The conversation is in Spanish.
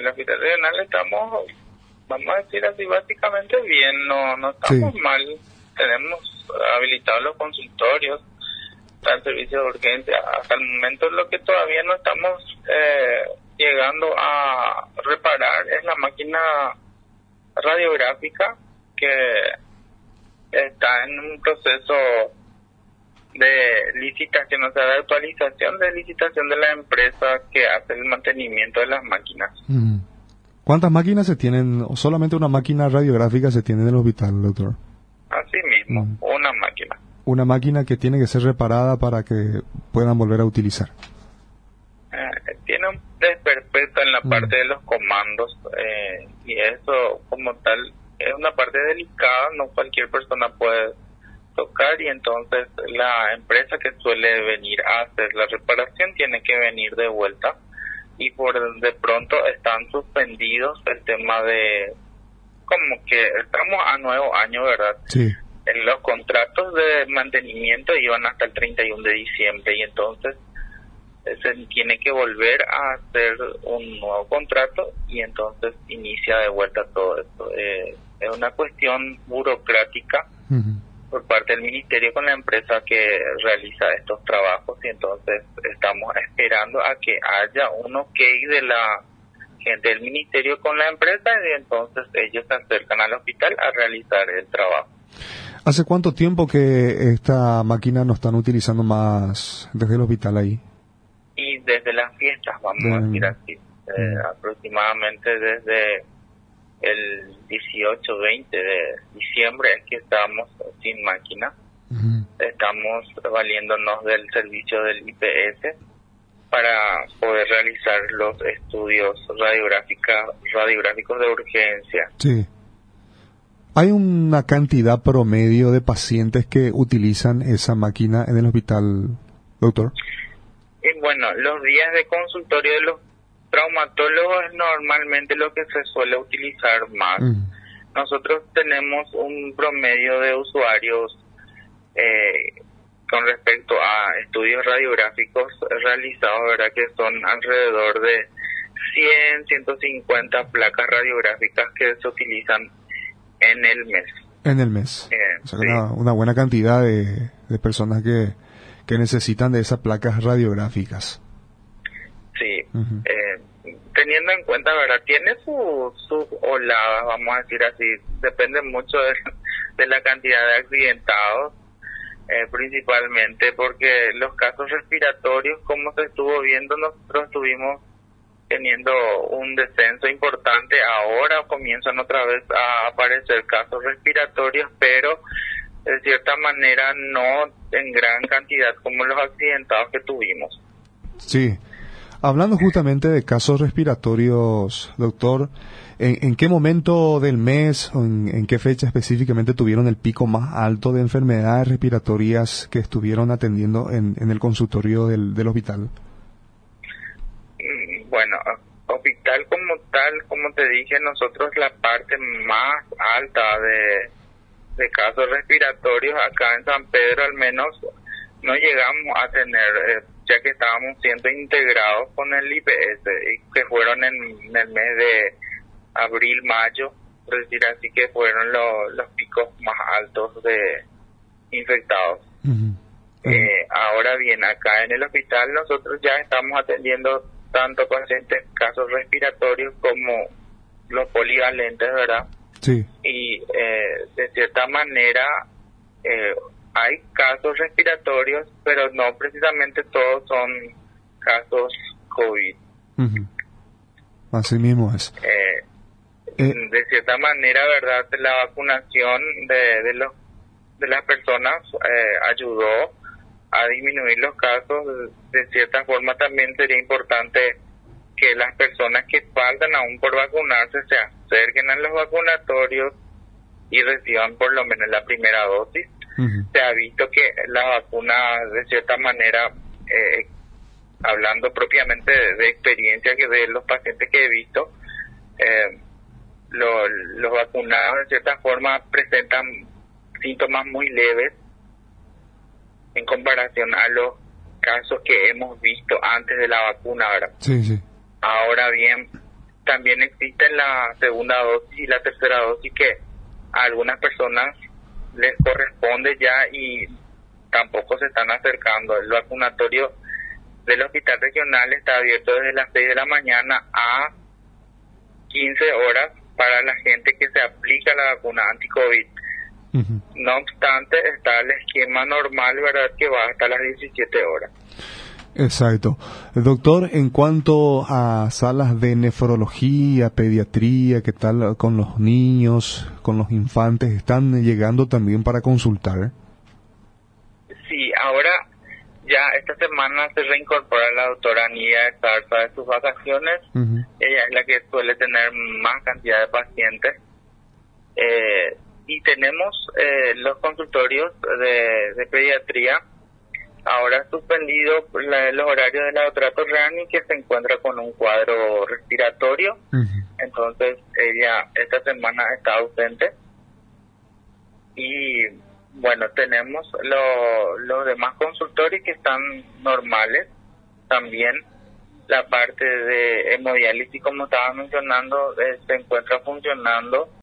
el hospital regional estamos, vamos a decir así, básicamente bien, no estamos mal. Tenemos habilitados los consultorios, está el servicio de urgencia. Hasta el momento lo que todavía no estamos llegando a reparar es la máquina radiográfica, que está en un proceso de licitación, o sea, de actualización de licitación de la empresa que hace el mantenimiento de las máquinas. ¿Cuántas máquinas se tienen? ¿O solamente una máquina radiográfica se tiene en el hospital, doctor? Así mismo, una máquina. Una máquina que tiene que ser reparada para que puedan volver a utilizar. Tiene un desperfecto en la parte de los comandos, y eso como tal es una parte delicada, no cualquier persona puede tocar, y entonces la empresa que suele venir a hacer la reparación tiene que venir de vuelta, y por de pronto están suspendidos el tema de, como que estamos a nuevo año, ¿verdad? Sí. En los contratos de mantenimiento iban hasta el 31 de diciembre, y entonces se tiene que volver a hacer un nuevo contrato, y entonces inicia de vuelta todo esto. Es una cuestión burocrática por parte del ministerio con la empresa que realiza estos trabajos, y entonces estamos esperando a que haya un ok de la gente del ministerio con la empresa, y entonces ellos se acercan al hospital a realizar el trabajo. ¿Hace cuánto tiempo que esta máquina no están utilizando más desde el hospital ahí? Y desde las fiestas, vamos a decir así, aproximadamente desde el 18-20 de diciembre es que estamos sin máquina. Estamos valiéndonos del servicio del IPS para poder realizar los estudios radiográficos de urgencia. Sí. ¿Hay una cantidad promedio de pacientes que utilizan esa máquina en el hospital, doctor? Y bueno, los días de consultorio de los traumatólogos es normalmente lo que se suele utilizar más. Nosotros tenemos un promedio de usuarios con respecto a estudios radiográficos realizados, ¿verdad? Que son alrededor de 150 placas radiográficas que se utilizan en el mes. En el mes. O sea, sí. Una buena cantidad de personas que necesitan de esas placas radiográficas. Sí. Teniendo en cuenta, ¿verdad? Tiene sus oladas, vamos a decir así. Depende mucho de la cantidad de accidentados, principalmente porque los casos respiratorios, como se estuvo viendo, nosotros estuvimos teniendo un descenso importante. Ahora comienzan otra vez a aparecer casos respiratorios, pero de cierta manera no en gran cantidad como los accidentados que tuvimos. Sí. Hablando justamente de casos respiratorios, doctor, ¿en qué momento del mes o en qué fecha específicamente tuvieron el pico más alto de enfermedades respiratorias que estuvieron atendiendo en el consultorio del hospital? Bueno, hospital como tal, como te dije, nosotros la parte más alta de casos respiratorios acá en San Pedro al menos no llegamos a tener, ya que estábamos siendo integrados con el IPS, y que fueron en el mes de abril, mayo, por decir así, que fueron los picos más altos de infectados. Ahora bien, acá en el hospital nosotros ya estamos atendiendo tanto pacientes casos respiratorios como los polivalentes, ¿verdad? Sí. Y de cierta manera hay casos respiratorios, pero no precisamente todos son casos COVID. Así mismo es. De cierta manera, ¿verdad? La vacunación de las personas ayudó a disminuir los casos. De cierta forma también sería importante que las personas que faltan aún por vacunarse se acerquen a los vacunatorios y reciban por lo menos la primera dosis. Se ha visto que la vacuna, de cierta manera, hablando propiamente de experiencia que de los pacientes que he visto, los vacunados de cierta forma presentan síntomas muy leves en comparación a los casos que hemos visto antes de la vacuna, ¿verdad? Sí, sí. Ahora bien, también existe la segunda dosis y la tercera dosis que a algunas personas les corresponde ya y tampoco se están acercando. El vacunatorio del hospital regional está abierto desde las 6 de la mañana a 15 horas para la gente que se aplica la vacuna anti-COVID. No obstante, está el esquema normal, ¿verdad?, que va hasta las 17 horas. Exacto. Doctor, en cuanto a salas de nefrología, pediatría, ¿qué tal con los niños, con los infantes? ¿Están llegando también para consultar? Sí, ahora ya esta semana se reincorpora la doctora Nia Estarza de sus vacaciones. Ella es la que suele tener más cantidad de pacientes. Y tenemos los consultorios de pediatría ahora suspendido los horarios de la doctora Torrani, que se encuentra con un cuadro respiratorio. Entonces ella esta semana está ausente. Y bueno, tenemos los demás consultorios que están normales. También la parte de hemodiálisis, como estaba mencionando, se encuentra funcionando